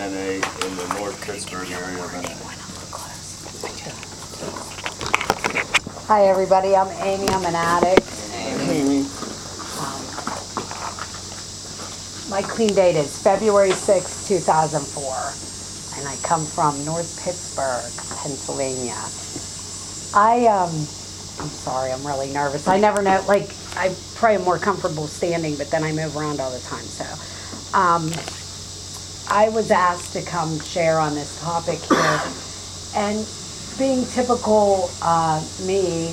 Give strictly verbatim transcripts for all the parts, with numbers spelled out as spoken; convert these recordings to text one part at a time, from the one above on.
N A in the North Pittsburgh area of N A. Hi everybody, I'm Amy, I'm an addict. Amy. Um, my clean date is February sixth, two thousand four, and I come from North Pittsburgh, Pennsylvania. I, um, I'm sorry, I'm really nervous. I never know, like, I probably am more comfortable standing, but then I move around all the time, so. Um, I was asked to come share on this topic here, and being typical uh, me,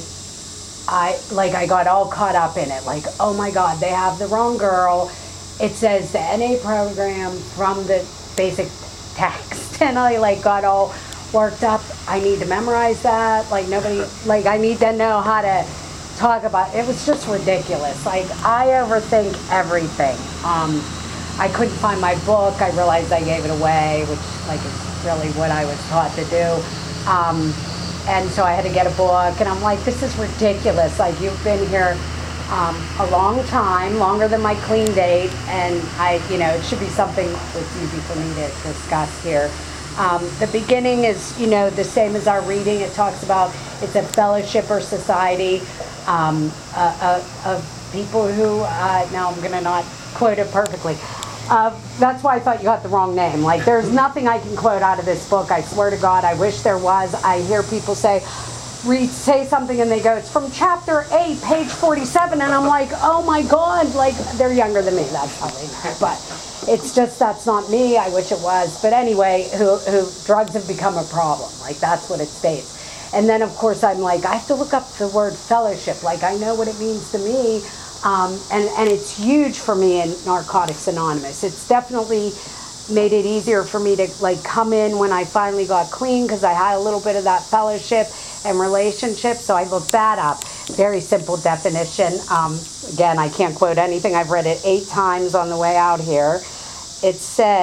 I like I got all caught up in it. Like, oh my God, they have the wrong girl. It says the N A program from the basic text, and I like got all worked up. I need to memorize that. Like nobody, like I need to know how to talk about. It was just ridiculous. Like I overthink everything. Um, I couldn't find my book. I realized I gave it away, which like is really what I was taught to do. Um, and so I had to get a book, and I'm like, this is ridiculous. Like, you've been here um, a long time, longer than my clean date, and I, you know, it should be something that's easy for me to discuss here. Um, the beginning is, you know, the same as our reading. It talks about it's a fellowship or society um, uh, uh, of people who, uh, now I'm going to not quote it perfectly. Uh, that's why I thought you got the wrong name. Like, there's nothing I can quote out of this book. I swear to God, I wish there was. I hear people say, read, say something, and they go, it's from chapter eight, page forty-seven, and I'm like, oh my God, like, they're younger than me. That's how they know. But it's just, that's not me. I wish it was. But anyway, who, who drugs have become a problem. Like, that's what it states. And then, of course, I'm like, I have to look up the word fellowship. Like, I know what it means to me. Um, and, and it's huge for me in Narcotics Anonymous. It's definitely made it easier for me to like come in when I finally got clean, because I had a little bit of that fellowship and relationship. So I looked that up. Very simple definition. Um, again, I can't quote anything. I've read it eight times on the way out here. It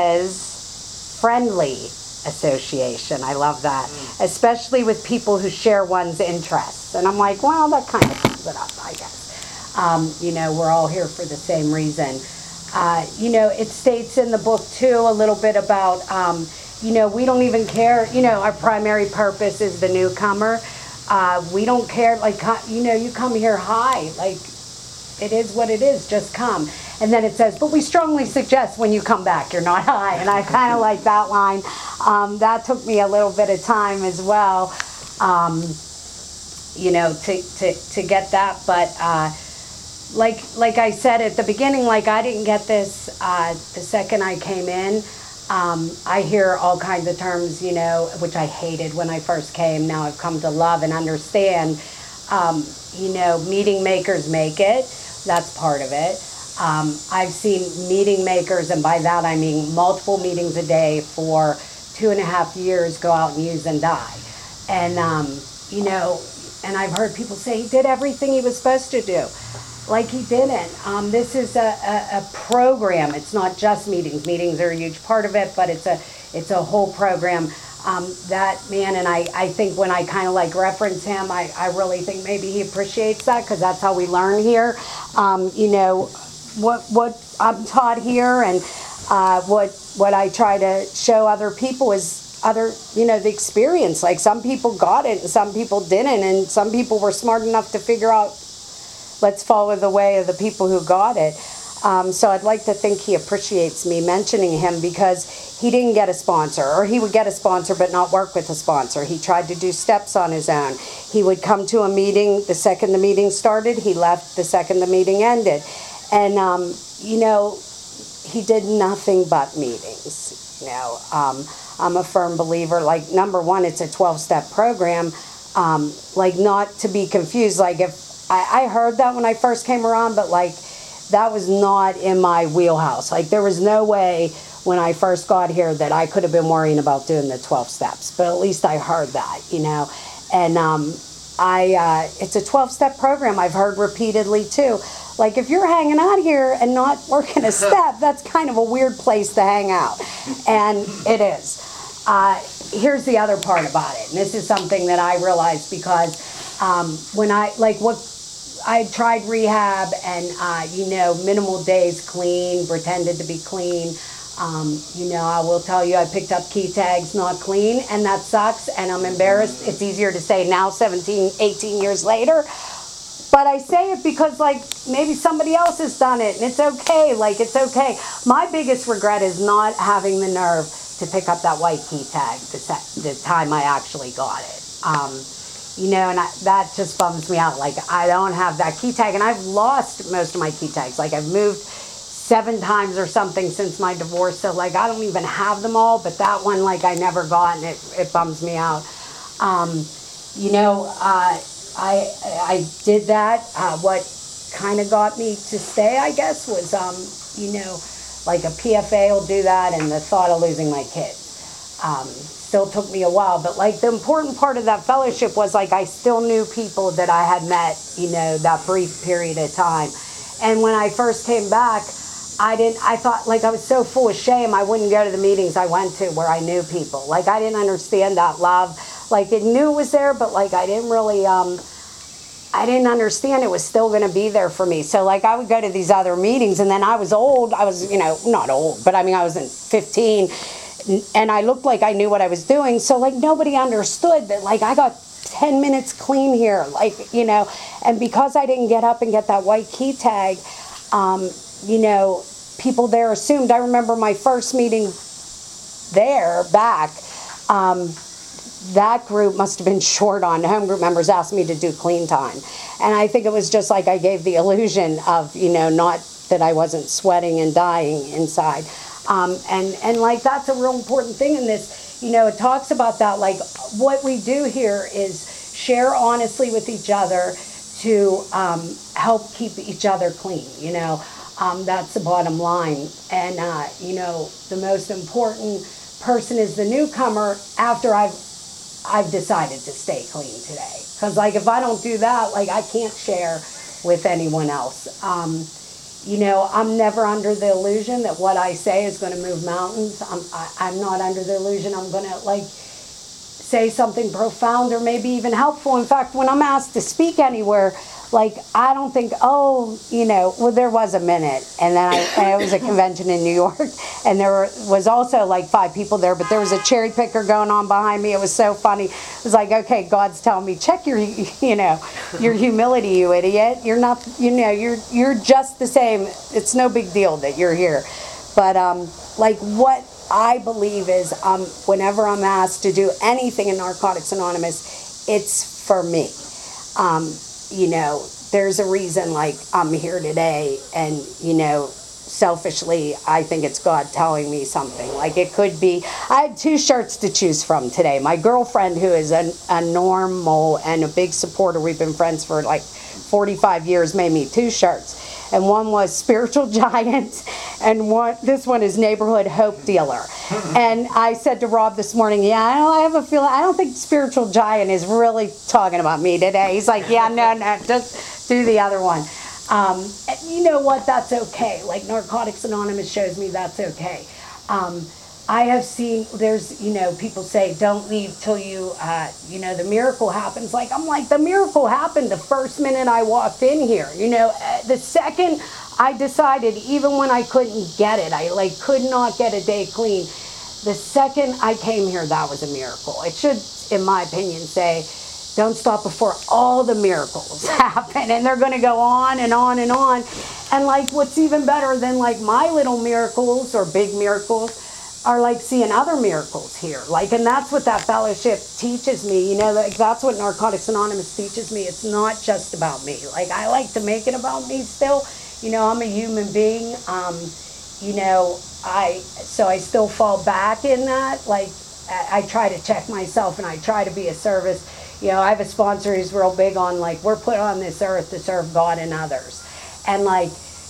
says friendly association. I love that. Mm. Especially with people who share one's interests. And I'm like, well, that kind of sums it up, I guess. Um, you know, we're all here for the same reason. Uh, you know, it states in the book, too, a little bit about, um, you know, we don't even care. You know, our primary purpose is the newcomer. Uh, we don't care, like, you know, you come here high. Like, it is what it is. Just come. And then it says, but we strongly suggest when you come back, you're not high. And I kind of like that line. Um, that took me a little bit of time as well, um, you know, to, to, to get that. But, uh, Like like I said at the beginning, like I didn't get this uh, the second I came in. Um, I hear all kinds of terms, you know, which I hated when I first came. Now I've come to love and understand. Um, you know, meeting makers make it. That's part of it. Um, I've seen meeting makers, and by that I mean multiple meetings a day for two and a half years go out and use and die. And, um, you know, and I've heard people say he did everything he was supposed to do. Like he didn't. Um, this is a, a, a program. It's not just meetings. Meetings are a huge part of it, but it's a it's a whole program. Um, that man, and I, I think when I kind of like reference him, I, I really think maybe he appreciates that, because that's how we learn here. Um, you know, what what I'm taught here, and uh, what what I try to show other people is other, you know, the experience. Like some people got it and some people didn't, and some people were smart enough to figure out, let's follow the way of the people who got it. Um, so I'd like to think he appreciates me mentioning him, because he didn't get a sponsor, or he would get a sponsor but not work with a sponsor. He tried to do steps on his own. He would come to a meeting the second the meeting started. He left the second the meeting ended. And, um, you know, he did nothing but meetings. You know, um, I'm a firm believer, like, number one, it's a twelve-step program. Um, like, not to be confused, like if I heard that when I first came around, but like that was not in my wheelhouse. Like there was no way when I first got here that I could have been worrying about doing the twelve steps, but at least I heard that, you know. And um, I, uh, it's a twelve-step program I've heard repeatedly too. Like if you're hanging out here and not working a step, that's kind of a weird place to hang out. And it is. Uh, here's the other part about it, and this is something that I realized because um, when I, like what, I tried rehab and, uh, you know, minimal days clean, pretended to be clean. Um, you know, I will tell you, I picked up key tags not clean, and that sucks, and I'm embarrassed. It's easier to say now, seventeen, eighteen years later. But I say it because, like, maybe somebody else has done it, and it's okay. Like, it's okay. My biggest regret is not having the nerve to pick up that white key tag the, se- the time I actually got it. Um, you know, and I, that just bums me out. Like, I don't have that key tag, and I've lost most of my key tags. Like, I've moved seven times or something since my divorce, so, like, I don't even have them all, but that one, like, I never got, and it, it bums me out. Um, you know, uh, I I did that. Uh, what kind of got me to stay, I guess, was, um, you know, like a P F A will do that, and the thought of losing my kids. Um, still took me a while, but, like, the important part of that fellowship was, like, I still knew people that I had met, you know, that brief period of time. And when I first came back, I didn't, I thought, like, I was so full of shame, I wouldn't go to the meetings I went to where I knew people. Like, I didn't understand that love. Like, it knew it was there, but, like, I didn't really, um, I didn't understand it was still going to be there for me. So, like, I would go to these other meetings, and then I was old. I was, you know, not old, but I mean, I was in fifteen, and I looked like I knew what I was doing. So, like, nobody understood that, like, I got ten minutes clean here, like, you know, and because I didn't get up and get that white key tag, um, you know, people there assumed. I remember my first meeting there back, um, that group must have been short on home group members asked me to do clean time. And I think it was just like I gave the illusion of, you know, not that I wasn't sweating and dying inside. Um, and, and like, that's a real important thing in this. You know, it talks about that, like, what we do here is share honestly with each other to um, help keep each other clean, you know. Um, that's the bottom line. And, uh, you know, the most important person is the newcomer after I've I've decided to stay clean today. Because, like, if I don't do that, like, I can't share with anyone else. Um, you know, I'm never under the illusion that what I say is going to move mountains. I'm, I, I'm not under the illusion I'm going to, like, say something profound or maybe even helpful. In fact, when I'm asked to speak anywhere, like, I don't think, oh, you know, well, there was a minute. And then I, and it was a convention in New York, and there were, was also like five people there, but there was a cherry picker going on behind me. It was so funny. It was like, okay, God's telling me, check your, you know, your humility, you idiot. You're not, you know, you're, you're just the same. It's no big deal that you're here. But, um, like, what I believe is, um, whenever I'm asked to do anything in Narcotics Anonymous, it's for me. Um, you know, there's a reason, like, I'm here today, and, you know, selfishly, I think it's God telling me something. Like, it could be, I had two shirts to choose from today. My girlfriend, who is a, a normal and a big supporter, we've been friends for like forty-five years, made me two shirts. And one was Spiritual Giant, and one, this one is Neighborhood Hope Dealer. And I said to Rob this morning, yeah, I, don't, I have a feeling, I don't think Spiritual Giant is really talking about me today. He's like, yeah, no, no, just do the other one. Um, and you know what? That's okay. Like, Narcotics Anonymous shows me that's okay. Um, I have seen, there's, you know, people say, don't leave till you, uh, you know, the miracle happens. Like, I'm like, the miracle happened the first minute I walked in here. You know, the second I decided, even when I couldn't get it, I, like, could not get a day clean. The second I came here, that was a miracle. It should, in my opinion, say, don't stop before all the miracles happen. And they're going to go on and on and on. And, like, what's even better than, like, my little miracles or big miracles are, like, seeing other miracles here. Like, and that's what that fellowship teaches me. You know, like, that's what Narcotics Anonymous teaches me. It's not just about me. Like, I like to make it about me still. You know, I'm a human being. Um, you know, I, so I still fall back in that. Like, I, I try to check myself, and I try to be a service. You know, I have a sponsor who's real big on, like, we're put on this earth to serve God and others. And, like,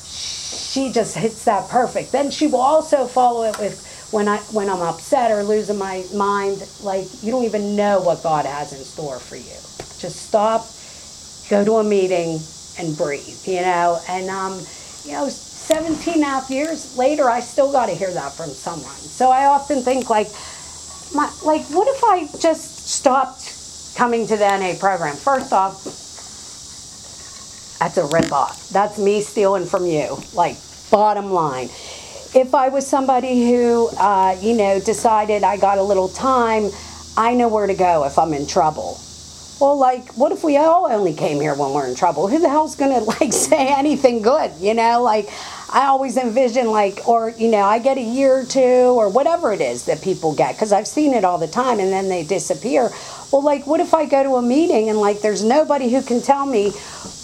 she just hits that perfect. Then she will also follow it with, when, I, when I'm upset or losing my mind, like, you don't even know what God has in store for you. Just stop, go to a meeting, and breathe, you know. And, um, you know, seventeen and a half years later, I still got to hear that from someone. So I often think, like, my, like, what if I just stopped coming to the N A program? First off, that's a ripoff. That's me stealing from you. Like, bottom line. if I was somebody who, uh, you know, decided I got a little time, I know where to go if I'm in trouble. Well, like, what if we all only came here when we're in trouble? Who the hell's gonna, like, say anything good, you know? Like, I always envision, like, or, you know, I get a year or two or whatever it is that people get, because I've seen it all the time, and then they disappear. Well, like, what if I go to a meeting and, like, there's nobody who can tell me,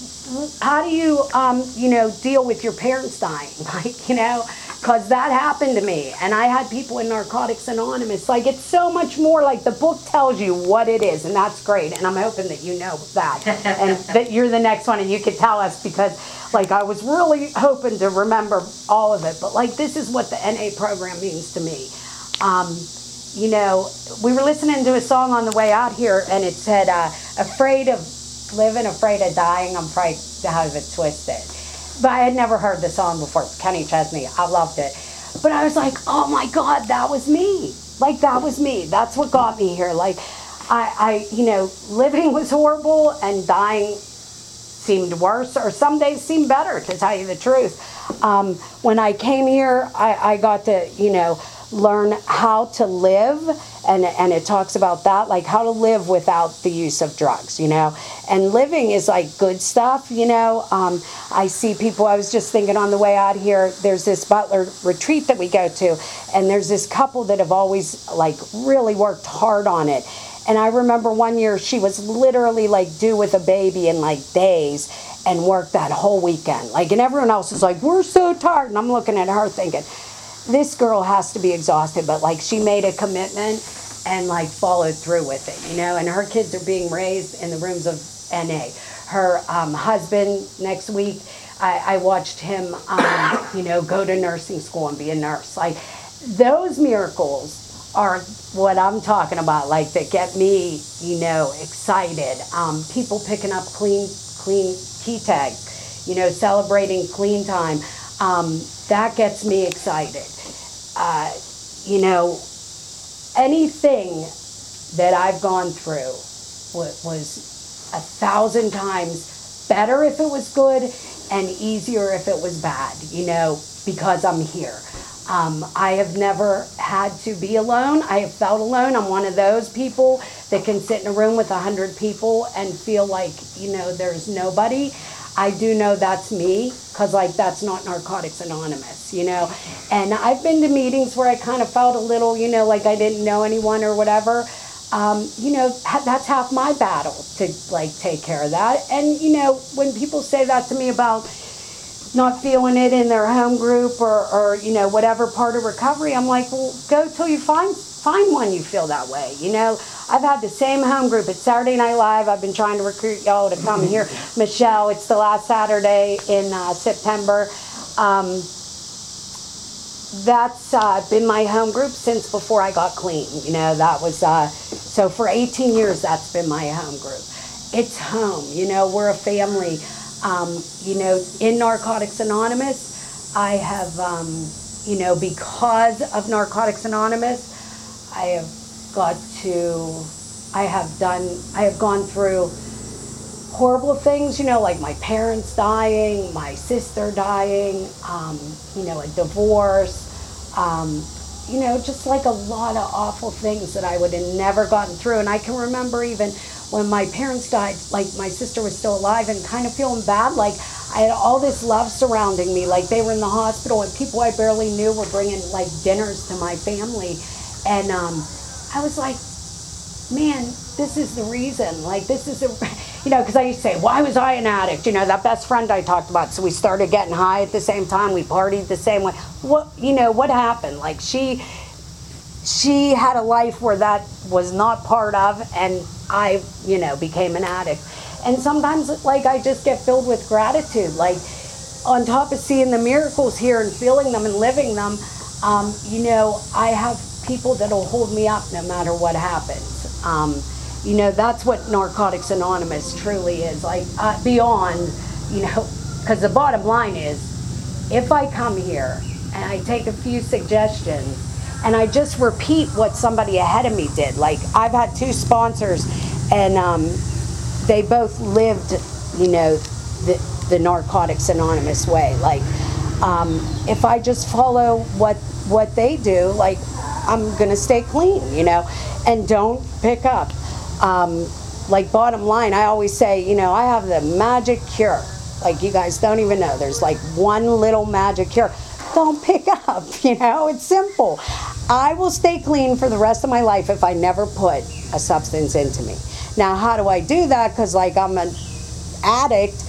how do you, um, you know, deal with your parents dying? Like, you know, because that happened to me. And I had people in Narcotics Anonymous. Like, it's so much more, like, the book tells you what it is, and that's great. And I'm hoping that you know that, and that you're the next one, and you could tell us, because, like, I was really hoping to remember all of it. But, like, this is what the N A program means to me. Um, you know, we were listening to a song on the way out here, and it said, uh, afraid of living, afraid of dying, I'm afraid to have it twisted. But I had never heard the song before. It's Kenny Chesney. I loved it. But I was like, oh my God, that was me. Like, that was me. That's what got me here. Like, I, I you know, living was horrible, and dying seemed worse, or some days seemed better, to tell you the truth. Um, when I came here, I, I got to, you know, learn how to live, and and it talks about that, like how to live without the use of drugs, you know. And living is like good stuff, you know. Um, I see people, I was just thinking on the way out here, there's this Butler retreat that we go to, and there's this couple that have always like really worked hard on it. And I remember one year she was literally like due with a baby in like days, and worked that whole weekend. Like, and everyone else was like, we're so tired. And I'm looking at her thinking, this girl has to be exhausted, but like she made a commitment and like followed through with it, you know. And her kids are being raised in the rooms of N A. Her um, husband, next week, I, I watched him, um, you know, go to nursing school and be a nurse. Like, those miracles are what I'm talking about, like, that get me, you know, excited. Um, people picking up clean, clean key tags, you know, celebrating clean time. Um, that gets me excited. Uh, you know, anything that I've gone through was, was a thousand times better if it was good, and easier if it was bad, you know, because I'm here. Um, I have never had to be alone. I have felt alone. I'm one of those people that can sit in a room with a hundred people and feel like, you know, there's nobody. I do know that's me, because, like, that's not Narcotics Anonymous, you know. And I've been to meetings where I kind of felt a little, you know, like I didn't know anyone or whatever. Um, you know, that's half my battle, to, like, take care of that. And, you know, when people say that to me about not feeling it in their home group, or, or you know, whatever part of recovery, I'm like, well, go till you find find one you feel that way, you know. I've had the same home group. It's Saturday Night Live. I've been trying to recruit y'all to come here. Michelle, it's the last Saturday in uh, September. Um, that's uh, been my home group since before I got clean. You know, that was, uh, so for eighteen years, that's been my home group. It's home, you know, we're a family. Um, you know, in Narcotics Anonymous, I have, um, you know, because of Narcotics Anonymous, I have got to, I have done, I have gone through horrible things, you know, like my parents dying, my sister dying, um, you know, a divorce, um, you know, just like a lot of awful things that I would have never gotten through. And I can remember even when my parents died, like my sister was still alive, and kind of feeling bad, like I had all this love surrounding me, like they were in the hospital, and people I barely knew were bringing like dinners to my family. And um, I was like, man, this is the reason, like this is, the, you know, because I used to say, why was I an addict? You know, that best friend I talked about, so we started getting high at the same time, we partied the same way. What, you know, what happened? Like she, she had a life where that was not part of, and I, you know, became an addict. And sometimes, like, I just get filled with gratitude, like, on top of seeing the miracles here and feeling them and living them, um, you know, I have people that'll hold me up no matter what happens. Um, you know, that's what Narcotics Anonymous truly is, like, uh, beyond, you know, because the bottom line is, if I come here and I take a few suggestions and I just repeat what somebody ahead of me did, like, I've had two sponsors, and um, they both lived, you know, the, the Narcotics Anonymous way. Like, um, if I just follow what what they do, like I'm gonna stay clean, you know, and don't pick up. Um, like bottom line, I always say, you know, I have the magic cure. Like you guys don't even know. There's like one little magic cure. Don't pick up, you know, it's simple. I will stay clean for the rest of my life if I never put a substance into me. Now, how do I do that? Because like I'm an addict,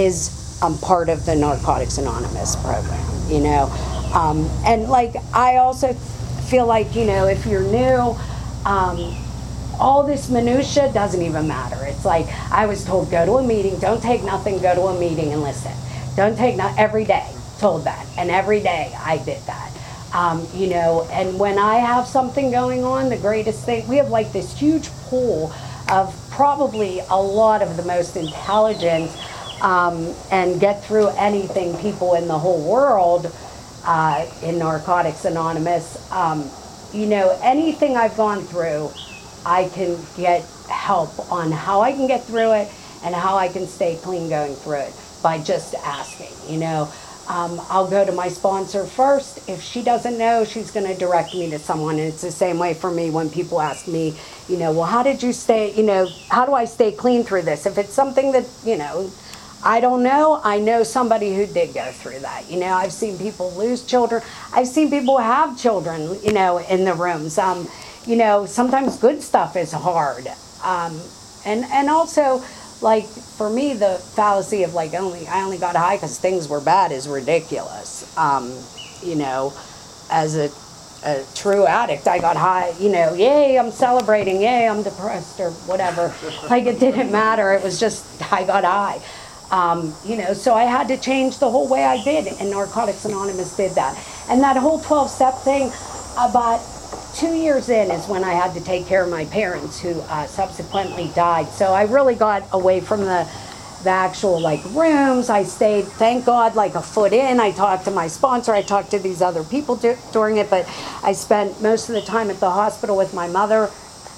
is I'm part of the Narcotics Anonymous program, you know. Um, and like I also feel like, you know, if you're new, um, all this minutia doesn't even matter. It's like I was told, go to a meeting, don't take nothing, go to a meeting and listen. Don't take not every day, told that, and every day I did that. Um, you know, and when I have something going on, the greatest thing, we have like this huge pool of probably a lot of the most intelligent um, and get through anything people in the whole world uh, in Narcotics Anonymous. Um, you know, anything I've gone through, I can get help on how I can get through it and how I can stay clean going through it by just asking, you know. Um, I'll go to my sponsor first. If she doesn't know, she's going to direct me to someone. And it's the same way for me when people ask me, you know, well, how did you stay, you know, how do I stay clean through this? If it's something that, you know, I don't know, I know somebody who did go through that. You know, I've seen people lose children. I've seen people have children, you know, in the rooms. Um, you know, sometimes good stuff is hard. Um, and, and also, like, for me, the fallacy of, like, only I only got high because things were bad is ridiculous. Um, you know, as a, a true addict, I got high, you know, yay, I'm celebrating, yay, I'm depressed or whatever. Like, it didn't matter. It was just, I got high. Um, you know, so I had to change the whole way I did, and Narcotics Anonymous did that. And that whole twelve-step thing, about two years in is when I had to take care of my parents who uh, subsequently died. So I really got away from the, the actual like rooms. I stayed, thank God, like a foot in. I talked to my sponsor. I talked to these other people do, during it, but I spent most of the time at the hospital with my mother.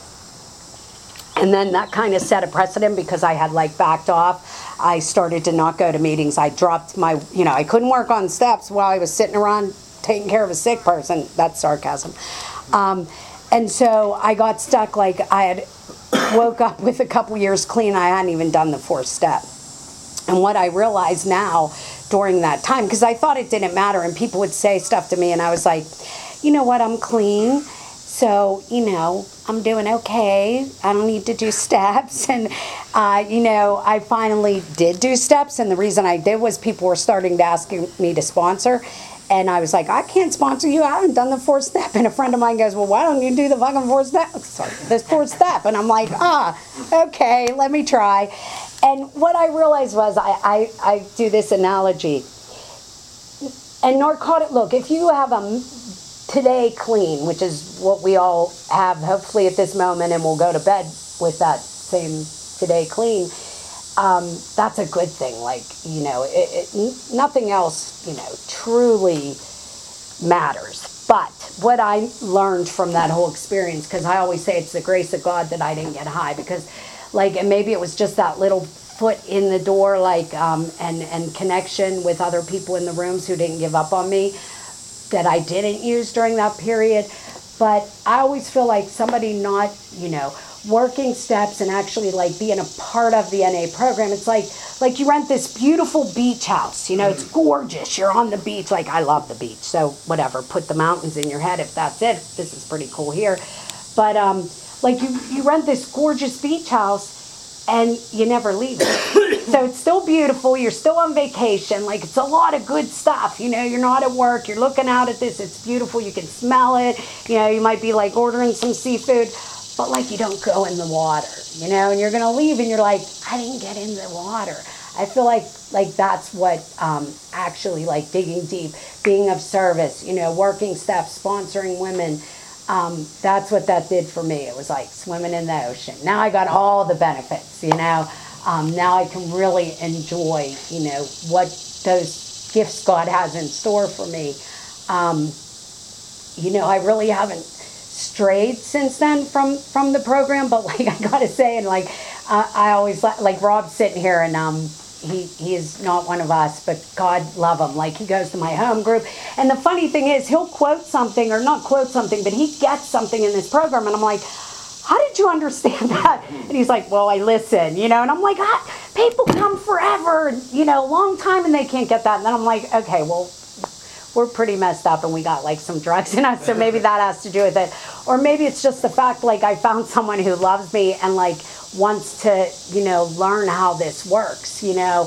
And then that kind of set a precedent because I had like backed off. I started to not go to meetings. I dropped my, you know, I couldn't work on steps while I was sitting around taking care of a sick person. That's sarcasm. Um, and so I got stuck, like I had woke up with a couple years clean. I hadn't even done the fourth step. And what I realized now during that time, because I thought it didn't matter and people would say stuff to me and I was like, you know what, I'm clean. So, you know, I'm doing okay. I don't need to do steps. And, uh, you know, I finally did do steps. And the reason I did was people were starting to ask me to sponsor. And I was like, I can't sponsor you. I haven't done the fourth step. And a friend of mine goes, well, why don't you do the fucking fourth step? Sorry, this fourth step. And I'm like, ah, okay, let me try. And what I realized was I, I, I do this analogy. And narcotic, look, if you have a today clean, which is what we all have hopefully at this moment, and we'll go to bed with that same today clean, Um, that's a good thing. Like, you know, it, it, nothing else, you know, truly matters. But what I learned from that whole experience, because I always say it's the grace of God that I didn't get high, because, like, and maybe it was just that little foot in the door, like, um, and, and connection with other people in the rooms who didn't give up on me, that I didn't use during that period. But I always feel like somebody not, you know, working steps and actually like being a part of the N A program. It's like like you rent this beautiful beach house, you know, it's gorgeous. You're on the beach. Like, I love the beach, so whatever, put the mountains in your head if that's it. This is pretty cool here. But um like you you rent this gorgeous beach house and you never leave it. So it's still beautiful, you're still on vacation, like it's a lot of good stuff, you know, you're not at work, you're looking out at this, it's beautiful, you can smell it, you know, you might be like ordering some seafood, but like you don't go in the water, you know, and you're gonna leave and you're like, I didn't get in the water. I feel like like that's what um, actually like digging deep, being of service, you know, working steps, sponsoring women, um, that's what that did for me. It was like swimming in the ocean. Now I got all the benefits, you know. Um, now I can really enjoy, you know, what those gifts God has in store for me. Um, you know, I really haven't strayed since then from from the program, but like I gotta say, and like uh, I always like Rob's sitting here, and um he, he is not one of us, but God love him. Like, he goes to my home group. And the funny thing is, he'll quote something, or not quote something, but he gets something in this program. And I'm like, how did you understand that? And he's like, well, I listen, you know. And I'm like, ah, people come forever, you know, long time, and they can't get that. And then I'm like, okay, well, we're pretty messed up, and we got like some drugs in us, so maybe that has to do with it. Or maybe it's just the fact, like, I found someone who loves me and like wants to, you know, learn how this works, you know.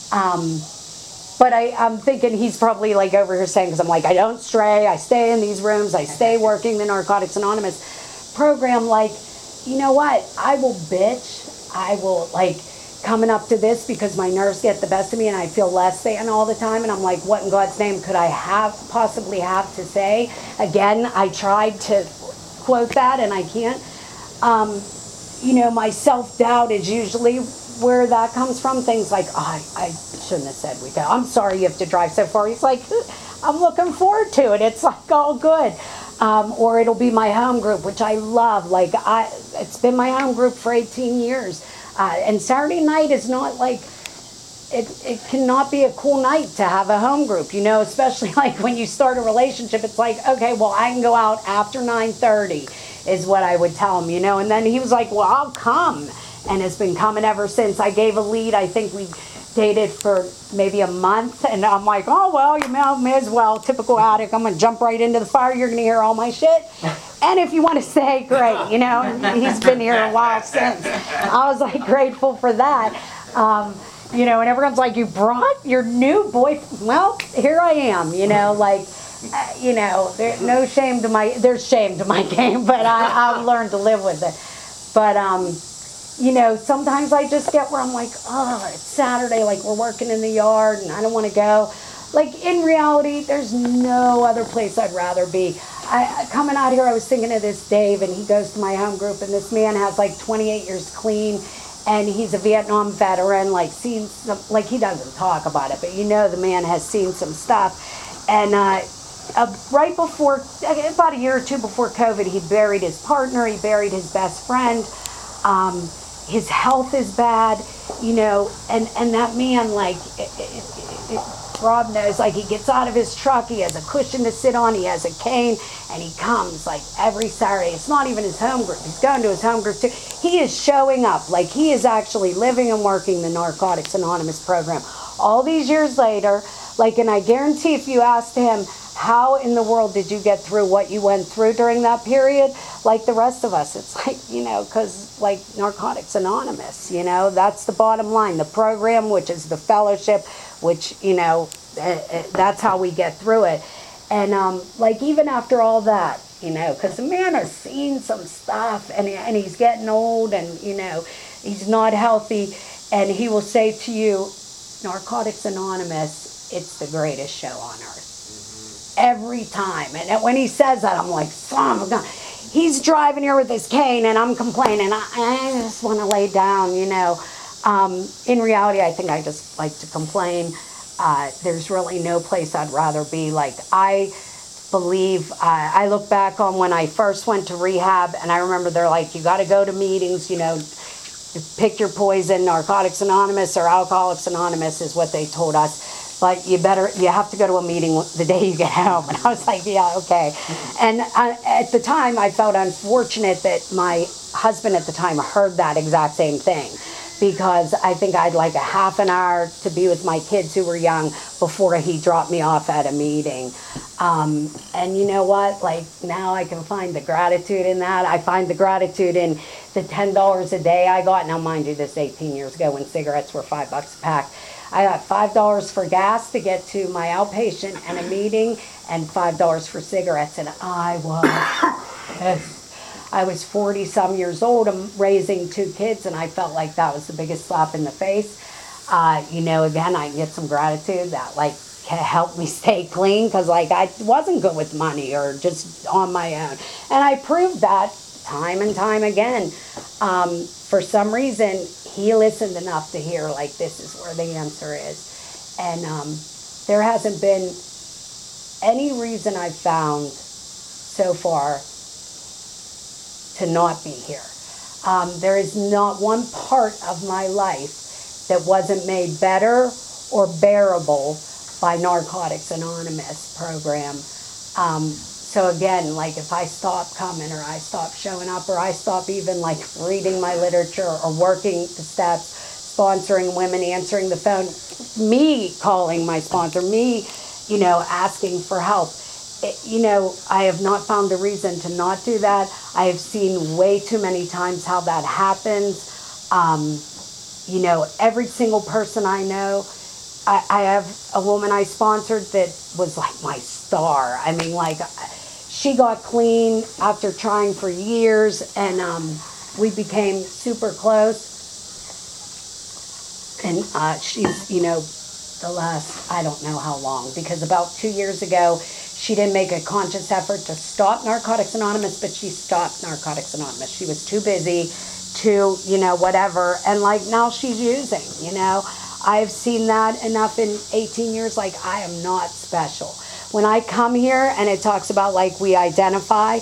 Um, but I, I'm thinking he's probably like over here saying, because I'm like, I don't stray, I stay in these rooms, I stay working the Narcotics Anonymous program. Like, you know what? I will bitch. I will like coming up to this because my nerves get the best of me and I feel less than all the time, and I'm like, what in God's name could I have possibly have to say? Again, I tried to quote that and I can't. Um, you know, my self-doubt is usually where that comes from. Things like, oh, I, I shouldn't have said we go. I'm sorry you have to drive so far. He's like, I'm looking forward to it. It's like all good. Um, or it'll be my home group, which I love. Like, I, it's been my home group for eighteen years. Uh, and Saturday night is not like, it, it cannot be a cool night to have a home group, you know, especially like when you start a relationship. It's like, okay, well, I can go out after nine thirty is what I would tell him, you know. And then he was like, well, I'll come. And it's been coming ever since. I gave a lead. I think we dated for maybe a month. And I'm like, oh, well, you may, may as well. Typical addict. I'm going to jump right into the fire. You're going to hear all my shit. And if you want to stay, great, you know. He's been here a while since. I was like grateful for that. Um, you know, and everyone's like, you brought your new boy. Well, here I am, you know, like, uh, you know, there's no shame to my, there's shame to my game, but I, I've learned to live with it. But, um, you know, sometimes I just get where I'm like, oh, it's Saturday, like we're working in the yard and I don't want to go. Like, in reality, there's no other place I'd rather be. I, coming out here, I was thinking of this Dave, and he goes to my home group, and this man has like twenty-eight years clean, and he's a Vietnam veteran, like seen some, like he doesn't talk about it, but you know the man has seen some stuff. And uh, uh, right before, about a year or two before COVID, he buried his partner, he buried his best friend. Um, his health is bad, you know, and, and that man, like, it, it, it, Rob knows, like, he gets out of his truck, he has a cushion to sit on, he has a cane, and he comes, like, every Saturday. It's not even his home group. He's going to his home group, too. He is showing up. Like, he is actually living and working the Narcotics Anonymous program. All these years later, like, and I guarantee if you asked him, how in the world did you get through what you went through during that period? Like the rest of us, it's like, you know, because like Narcotics Anonymous, you know, that's the bottom line. The program, which is the fellowship, which, you know, that's how we get through it. And um, like even after all that, you know, because the man has seen some stuff and, and he's getting old and, you know, he's not healthy. And he will say to you, Narcotics Anonymous, it's the greatest show on earth. Every time. And when he says that, I'm like, son of a gun. He's driving here with his cane and I'm complaining. I, I just want to lay down, you know. Um, in reality, I think I just like to complain. Uh, there's really no place I'd rather be. Like, I believe, uh, I look back on when I first went to rehab, and I remember they're like, you got to go to meetings, you know, pick your poison. Narcotics Anonymous or Alcoholics Anonymous is what they told us. But you better, you have to go to a meeting the day you get home. And I was like, yeah, okay. And I, at the time, I felt unfortunate that my husband at the time heard that exact same thing. Because I think I had like a half an hour to be with my kids who were young before he dropped me off at a meeting. Um, and you know what? Like, now I can find the gratitude in that. I find the gratitude in the ten dollars a day I got. Now, mind you, this eighteen years ago when cigarettes were five bucks a pack. I got five dollars for gas to get to my outpatient and a meeting, and five dollars for cigarettes. And I was, I was forty some years old. I'm raising two kids, and I felt like that was the biggest slap in the face. Uh, you know, again, I get some gratitude that like helped me stay clean, because like I wasn't good with money or just on my own. And I proved that time and time again. Um, for some reason, he listened enough to hear, like, this is where the answer is. And um, there hasn't been any reason I've found so far to not be here. Um, there is not one part of my life that wasn't made better or bearable by Narcotics Anonymous program. Um, so again, like if I stop coming or I stop showing up or I stop even like reading my literature or working the steps, sponsoring women, answering the phone, me calling my sponsor, me, you know, asking for help. It, you know, I have not found a reason to not do that. I have seen way too many times how that happens. Um, you know, every single person I know, I, I have a woman I sponsored that was like my star. I mean, like, she got clean after trying for years, and um, we became super close. And uh, she's, you know, the last, I don't know how long, because about two years ago, she didn't make a conscious effort to stop Narcotics Anonymous, but she stopped Narcotics Anonymous. She was too busy to, you know, whatever. And like now she's using, you know. I've seen that enough in eighteen years, like I am not special. When I come here and it talks about like we identify,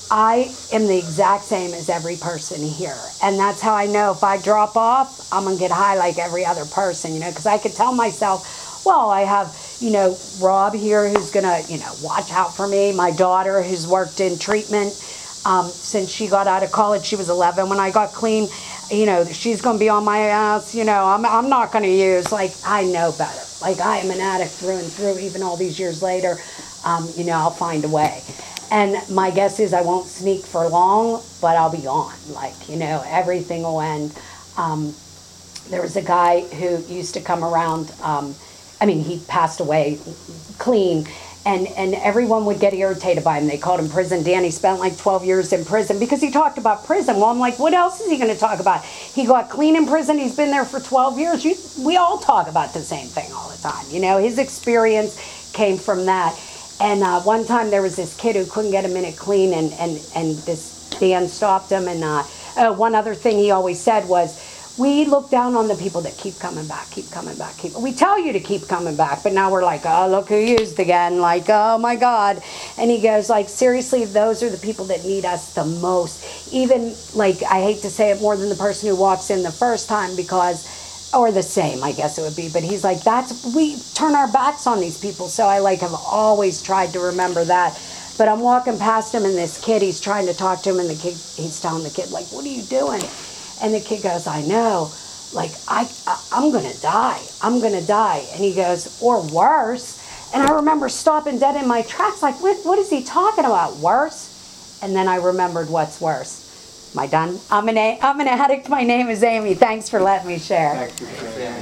I am the exact same as every person here. And that's how I know if I drop off, I'm gonna get high like every other person, you know, because I could tell myself, well, I have, you know, Rob here who's gonna, you know, watch out for me, my daughter who's worked in treatment um, since she got out of college. She was eleven when I got clean. You know, she's going to be on my ass, you know, I'm, I'm not going to use, like, I know better. Like, I am an addict through and through, even all these years later, um, you know, I'll find a way. And my guess is I won't sneak for long, but I'll be on. Like, you know, everything will end. Um, there was a guy who used to come around, um, I mean, he passed away clean, and, and everyone would get irritated by him. They called him Prison Dan. He spent like twelve years in prison because he talked about prison. Well, I'm like, what else is he going to talk about? He got clean in prison. He's been there for twelve years. You, we all talk about the same thing all the time. You know, his experience came from that. And uh, one time there was this kid who couldn't get a minute clean, and, and, and this Dan stopped him. And uh, uh, one other thing he always said was, we look down on the people that keep coming back, keep coming back, keep. We tell you to keep coming back, but now we're like, oh, look who used again, like, oh my God. And he goes, like, seriously, those are the people that need us the most. Even, like, I hate to say it, more than the person who walks in the first time, because, or the same, I guess it would be, but he's like, that's, we turn our backs on these people. So I, like, have always tried to remember that. But I'm walking past him, and this kid, he's trying to talk to him, and the kid, he's telling the kid, like, what are you doing? And the kid goes, I know, like, I, I, I'm going to die. I'm going to die. And he goes, or worse. And I remember stopping dead in my tracks, like, what, what is he talking about? Worse? And then I remembered what's worse. Am I done? I'm an, a, I'm an addict. My name is Amy. Thanks for letting me share. Thanks for sharing.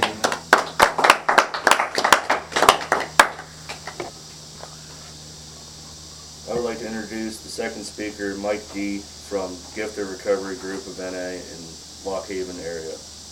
I would like to introduce the second speaker, Mike D. from Gift of Recovery Group of N A in Lock Haven area.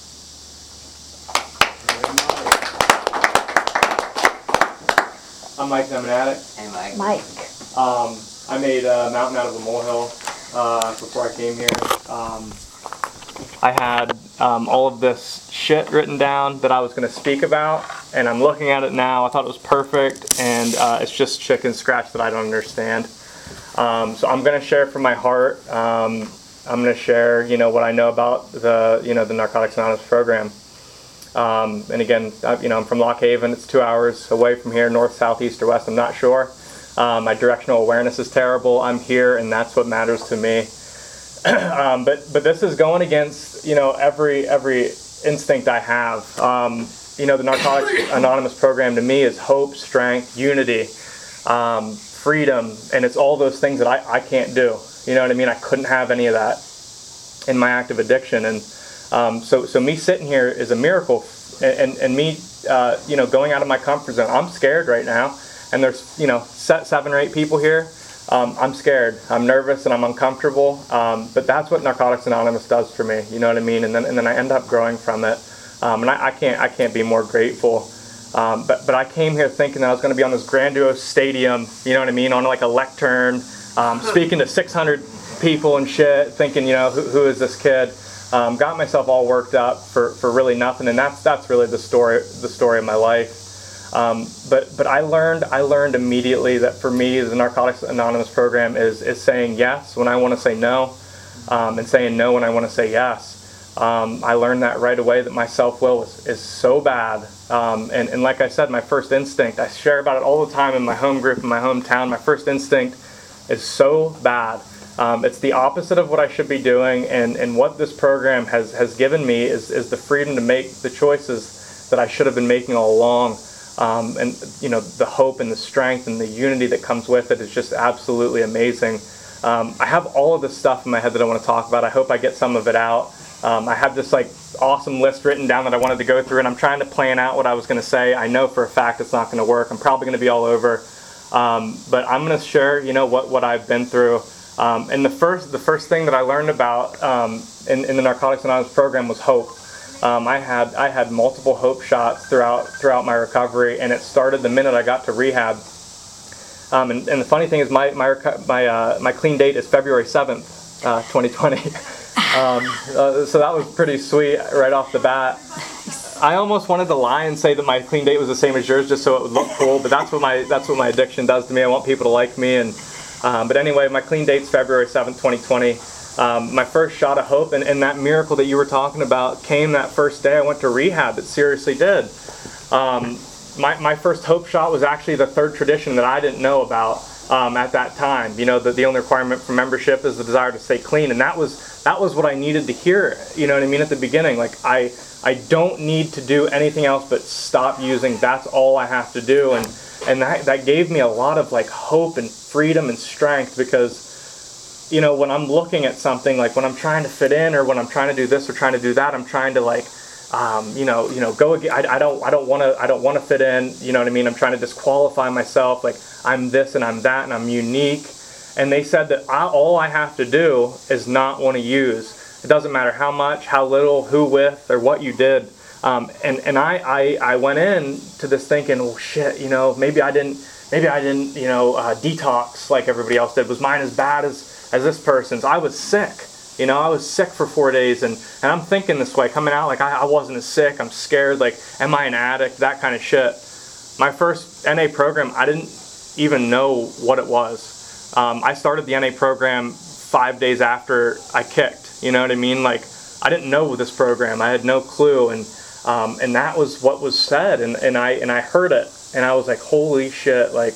I'm Mike, I'm an addict. Hey, Mike. Mike. Um, I made a mountain out of a molehill uh, before I came here. Um, I had um, all of this shit written down that I was going to speak about, and I'm looking at it now. I thought it was perfect, and uh, it's just chicken scratch that I don't understand. Um, so I'm going to share from my heart. Um, I'm going to share, you know, what I know about the, you know, the Narcotics Anonymous program. Um, and again, I, you know, I'm from Lock Haven. It's two hours away from here, north, south, east, or west. I'm not sure. Um, my directional awareness is terrible. I'm here, and that's what matters to me. um, but but this is going against, you know, every every instinct I have. Um, you know, the Narcotics Anonymous program to me is hope, strength, unity, um, freedom, and it's all those things that I, I can't do. You know what I mean? I couldn't have any of that in my active addiction, and um, so so me sitting here is a miracle, and and, and me uh, you know, going out of my comfort zone. I'm scared right now, and there's, you know, seven or eight people here. Um, I'm scared, I'm nervous, and I'm uncomfortable, um, but that's what Narcotics Anonymous does for me, you know what I mean? And then and then I end up growing from it, um, and I, I can't I can't be more grateful. Um, but but I came here thinking that I was going to be on this grandiose stadium, you know what I mean, on like a lectern, um, speaking to six hundred people and shit, thinking, you know, who, who is this kid? Um, got myself all worked up for, for really nothing, and that's that's really the story the story of my life. Um, but but I learned I learned immediately that for me the Narcotics Anonymous program is is saying yes when I want to say no, um, and saying no when I want to say yes. Um, I learned that right away, that my self-will is, is so bad. Um, and, and like I said, my first instinct, I share about it all the time in my home group, in my hometown, my first instinct is so bad. Um, it's the opposite of what I should be doing, and, and what this program has, has given me is, is the freedom to make the choices that I should have been making all along. Um, and you know, the hope and the strength and the unity that comes with it is just absolutely amazing. Um, I have all of this stuff in my head that I want to talk about. I hope I get some of it out. Um, I have this like awesome list written down that I wanted to go through, and I'm trying to plan out what I was going to say. I know for a fact it's not going to work. I'm probably going to be all over, um, but I'm going to share, you know, what what I've been through. Um, and the first the first thing that I learned about um, in, in the Narcotics Anonymous program was hope. Um, I had I had multiple hope shots throughout throughout my recovery, and it started the minute I got to rehab. Um, and, and the funny thing is, my my my, uh, my clean date is February seventh, uh, twenty twenty. um, uh, so that was pretty sweet right off the bat. I almost wanted to lie and say that my clean date was the same as yours, just so it would look cool. But that's what my that's what my addiction does to me. I want people to like me. And um, but anyway, my clean date's February seventh, twenty twenty. Um, my first shot of hope, and, and that miracle that you were talking about came that first day I went to rehab. It seriously did. Um, my my first hope shot was actually the third tradition that I didn't know about um, at that time. You know, the, the only requirement for membership is the desire to stay clean, and that was that was what I needed to hear. You know what I mean? At the beginning, like I I don't need to do anything else but stop using. That's all I have to do, and and that that gave me a lot of like hope and freedom and strength, because you know, when I'm looking at something, like when I'm trying to fit in, or when I'm trying to do this or trying to do that, I'm trying to like, um, you know, you know, go again. I, I don't, I don't want to, I don't want to fit in. You know what I mean? I'm trying to disqualify myself. Like I'm this and I'm that and I'm unique. And they said that I, all I have to do is not want to use. It doesn't matter how much, how little, who with, or what you did. Um, and and I, I, I went in to this thinking, oh shit, you know, maybe I didn't, maybe I didn't, you know, uh, detox like everybody else did. Was mine as bad as as this person's? I was sick. You know, I was sick for four days, and, and I'm thinking this way, coming out like I, I wasn't as sick. I'm scared, like, am I an addict? That kind of shit. My first N A program, I didn't even know what it was. Um, I started the N A program five days after I kicked. You know what I mean? Like, I didn't know this program. I had no clue, and um, and that was what was said, and, and I and I heard it, and I was like, holy shit, like,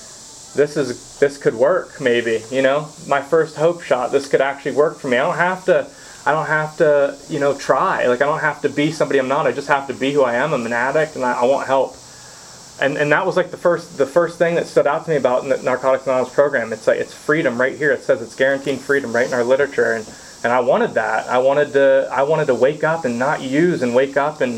this is this could work, maybe, you know, my first hope shot. This could actually work for me. I don't have to, I don't have to, you know, try. Like I don't have to be somebody I'm not. I just have to be who I am. I'm an addict, and I, I want help. And and that was like the first the first thing that stood out to me about the Narcotics Anonymous program. It's like it's freedom right here. It says it's guaranteeing freedom right in our literature, and and I wanted that. I wanted to I wanted to wake up and not use, and wake up and.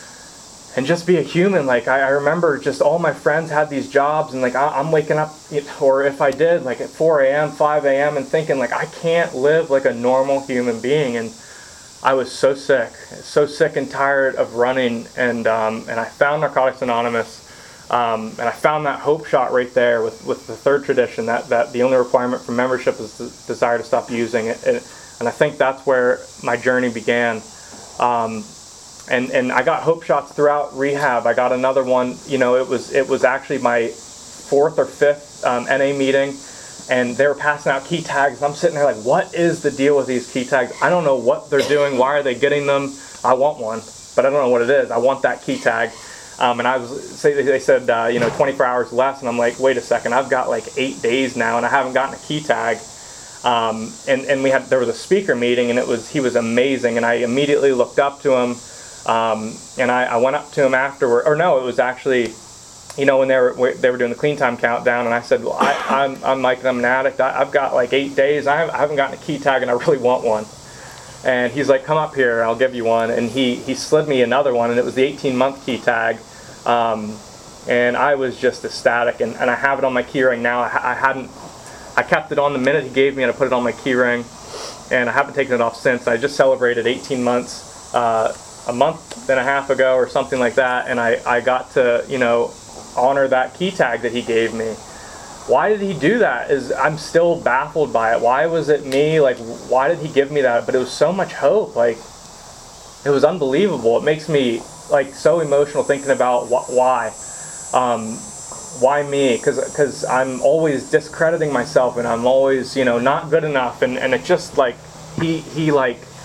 And just be a human. Like I, I remember, just all my friends had these jobs, and like I, I'm waking up, or if I did, like at four a m, five a m, and thinking like I can't live like a normal human being. And I was so sick, so sick and tired of running. And um, and I found Narcotics Anonymous, um, and I found that hope shot right there with, with the third tradition. That that the only requirement for membership is the desire to stop using it. And, and I think that's where my journey began. Um, And and I got hope shots throughout rehab. I got another one. You know, it was it was actually my fourth or fifth um, N A meeting, and they were passing out key tags. I'm sitting there like, what is the deal with these key tags? I don't know what they're doing. Why are they getting them? I want one, but I don't know what it is. I want that key tag. Um, and I was say they said uh, you know twenty-four hours less, and I'm like, wait a second. I've got like eight days now, and I haven't gotten a key tag. Um, and and we had there was a speaker meeting, and it was he was amazing, and I immediately looked up to him. Um, and I, I went up to him afterward, or no, it was actually, you know, when they were they were doing the clean time countdown, and I said, well, I, I'm I'm Mike, I'm an addict. I, I've got like eight days. I haven't, I haven't gotten a key tag, and I really want one. And he's like, come up here, I'll give you one. And he he slid me another one, and it was the eighteen month key tag. Um, and I was just ecstatic, and, and I have it on my key ring now. I, I hadn't, I kept it on the minute he gave me, and I put it on my key ring, and I haven't taken it off since. I just celebrated eighteen months. Uh, a month and a half ago or something like that, and I, I got to, you know, honor that key tag that he gave me. Why did he do that? Is I'm still baffled by it. Why was it me? Like, why did he give me that? But it was so much hope. Like, it was unbelievable. It makes me, like, so emotional thinking about wh why. Um, why me? Because because I'm always discrediting myself, and I'm always, you know, not good enough, and, and it just, like, he, he, like,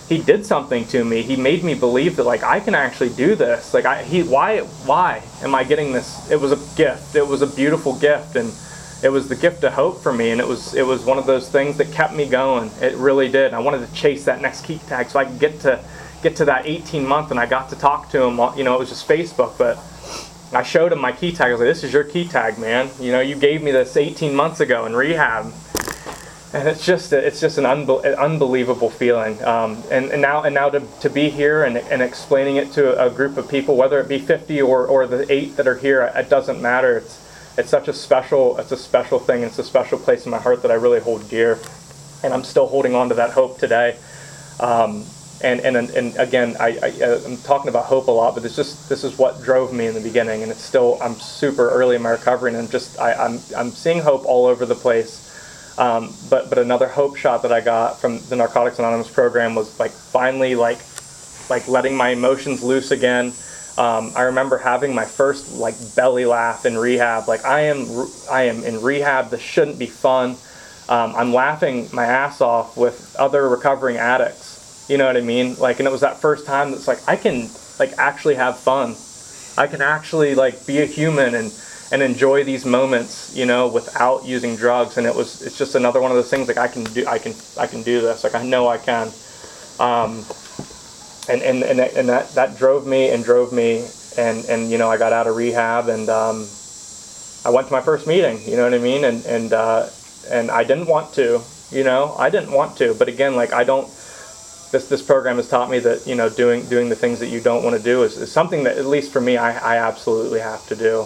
he did something to me. He made me believe that like I can actually do this. Like I, he, why, why am I getting this? It was a gift. It was a beautiful gift, and it was the gift of hope for me. And it was, it was one of those things that kept me going. It really did. I wanted to chase that next key tag so I could get to, get to that eighteen month, and I got to talk to him. You know, it was just Facebook, but I showed him my key tag. I was like, "This is your key tag, man. You know, you gave me this eighteen months ago in rehab." And it's just it's just an unbe- unbelievable feeling. Um, and, and now and now to, to be here and, and explaining it to a group of people, whether it be fifty or, or the eight that are here, it doesn't matter. It's it's such a special it's a special thing. It's a special place in my heart that I really hold dear, and I'm still holding on to that hope today. Um, and, and and again, I, I I'm talking about hope a lot, but it's just this is what drove me in the beginning, and it's still I'm super early in my recovery, and I'm just I, I'm I'm seeing hope all over the place. Um, but but another hope shot that I got from the Narcotics Anonymous program was like finally like like letting my emotions loose again. Um, I remember having my first like belly laugh in rehab. Like I am I am in rehab. This shouldn't be fun. Um, I'm laughing my ass off with other recovering addicts. You know what I mean? Like, and it was that first time that's like I can like actually have fun. I can actually like be a human and. and enjoy these moments, you know, without using drugs. And it was, it's just another one of those things like I can do, I can, I can do this. Like I know I can. Um, and, and, and, that, and that, that drove me and drove me and, and, you know, I got out of rehab and, um, I went to my first meeting, you know what I mean? And, and, uh, and I didn't want to, you know, I didn't want to, but again, like I don't, this, this program has taught me that, you know, doing, doing the things that you don't want to do is, is something that, at least for me, I, I absolutely have to do.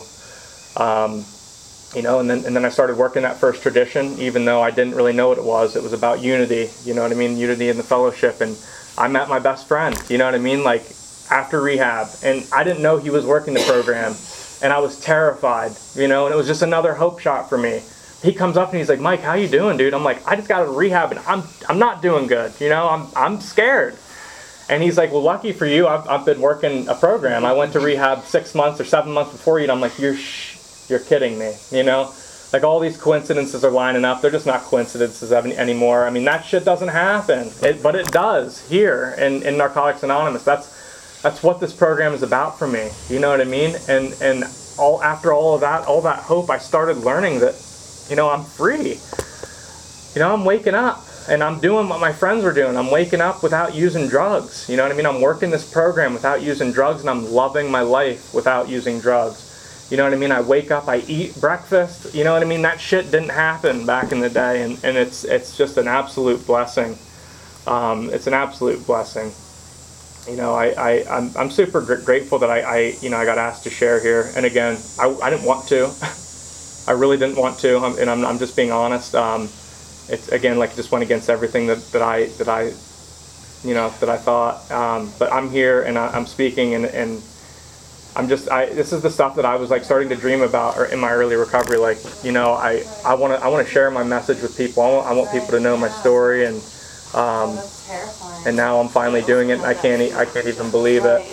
Um, you know, and then and then I started working that first tradition, even though I didn't really know what it was. It was about unity, you know what I mean, unity in the fellowship. And I met my best friend, you know what I mean, like after rehab. And I didn't know he was working the program, and I was terrified, you know, and it was just another hope shot for me. He comes up and he's like, "Mike, how you doing, dude?" I'm like, "I just got out of rehab and I'm I'm not doing good, you know, I'm I'm scared." And he's like, "Well, lucky for you, I've I've been working a program. I went to rehab six months or seven months before you." And I'm like, "You're sh- You're kidding me," you know? Like all these coincidences are lining up. They're just not coincidences any, anymore. I mean, that shit doesn't happen, it, but it does here in, in Narcotics Anonymous. That's that's what this program is about for me. You know what I mean? And and all after all of that, all that hope, I started learning that, you know, I'm free. You know, I'm waking up and I'm doing what my friends are doing. I'm waking up without using drugs. You know what I mean? I'm working this program without using drugs, and I'm loving my life without using drugs. You know what I mean? I wake up, I eat breakfast. You know what I mean? That shit didn't happen back in the day, and, and it's it's just an absolute blessing. Um, it's an absolute blessing. You know, I, I, I'm, I'm super gr- grateful that I, I, you know, I got asked to share here. And again, I, I didn't want to. I really didn't want to, I'm, and I'm, I'm just being honest. Um, it's, again, like it just went against everything that, that I, that I, you know, that I thought. Um, but I'm here, and I, I'm speaking, and, and I'm just, I, this is the stuff that I was like starting to dream about or in my early recovery. Like, you know, I, I want to, I want to share my message with people. I want, I want people to know my story, and, um, and now I'm finally doing it, and I can't, e- I can't even believe it.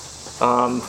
Um,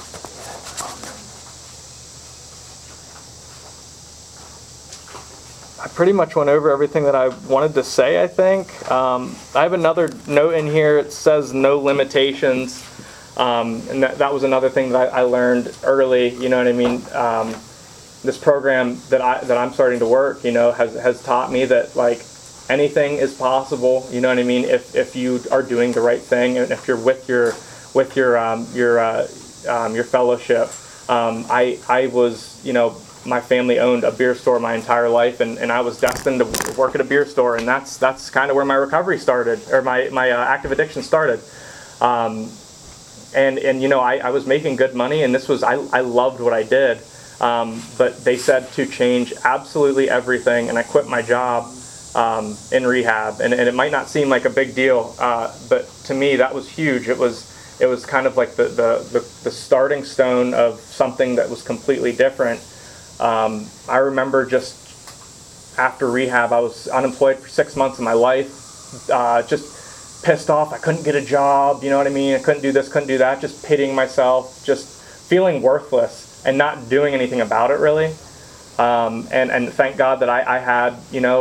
I pretty much went over everything that I wanted to say, I think. Um, I have another note in here. It says no limitations. Um, and that, that was another thing that I, I learned early, you know what I mean? Um, this program that, I, that I'm starting to work, you know, has, has taught me that, like, anything is possible, you know what I mean, if, if you are doing the right thing, and if you're with your, with your, um, your, uh, um, your fellowship. Um, I, I was, you know, my family owned a beer store my entire life, and, and I was destined to work at a beer store, and that's that's kind of where my recovery started, or my, my uh, active addiction started. Um, and, and you know, I, I was making good money, and this was, I, I loved what I did, um, but they said to change absolutely everything, and I quit my job um, in rehab, and, and it might not seem like a big deal, uh, but to me that was huge. It was it was kind of like the, the, the, the starting stone of something that was completely different. Um, I remember just after rehab, I was unemployed for six months of my life, uh, just pissed off. I couldn't get a job, you know what I mean? I couldn't do this, couldn't do that, just pitying myself, just feeling worthless and not doing anything about it, really. Um, and, and thank God that I, I had, you know,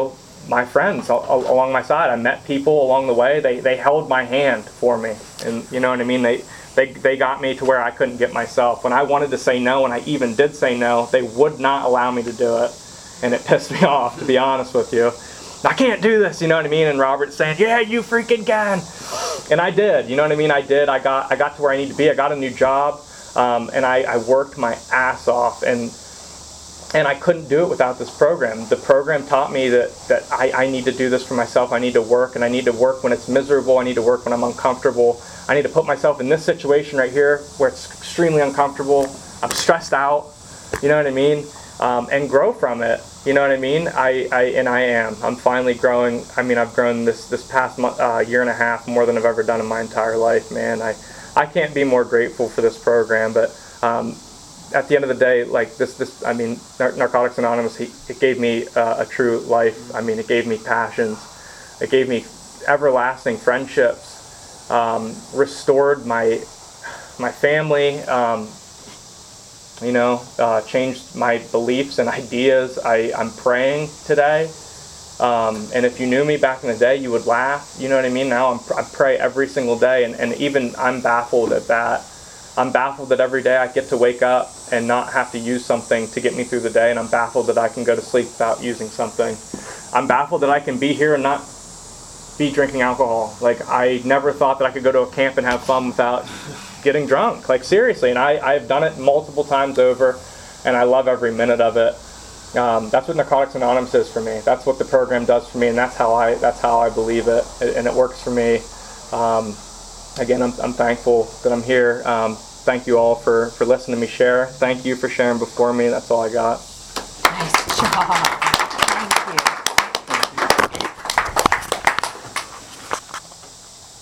my friends al- al- along my side. I met people along the way. They they held my hand for me, and you know what I mean. They they they got me to where I couldn't get myself. When I wanted to say no, and I even did say no, they would not allow me to do it, and it pissed me off, to be honest with you. I can't do this, you know what I mean? And Robert's saying, yeah, you freaking can. And I did, you know what I mean? I did. I got I got to where I need to be. I got a new job, um, and I, I worked my ass off, and and I couldn't do it without this program. The program taught me that, that I, I need to do this for myself. I need to work, and I need to work when it's miserable. I need to work when I'm uncomfortable. I need to put myself in this situation right here where it's extremely uncomfortable. I'm stressed out, you know what I mean? Um, and grow from it. You know what I mean? I, I and I am. I'm finally growing. I mean, I've grown this this past month, uh, year and a half more than I've ever done in my entire life, man. I I can't be more grateful for this program. But um, at the end of the day, like this this I mean, Nar- Narcotics Anonymous, he, it gave me uh, a true life. I mean, it gave me passions. It gave me everlasting friendships. Um, restored my my family. Um, You know, uh, changed my beliefs and ideas. I, I'm praying today. Um, and if you knew me back in the day, you would laugh. You know what I mean? Now I'm, I pray every single day. And, and even I'm baffled at that. I'm baffled that every day I get to wake up and not have to use something to get me through the day. And I'm baffled that I can go to sleep without using something. I'm baffled that I can be here and not be drinking alcohol. Like, I never thought that I could go to a camp and have fun without getting drunk, like seriously, and I, I've done it multiple times over, and I love every minute of it. Um, that's what Narcotics Anonymous is for me. That's what the program does for me, and that's how I that's how I believe it, and it works for me. Um, again, I'm, I'm thankful that I'm here. Um, thank you all for, for listening to me share. Thank you for sharing before me. That's all I got. Nice job.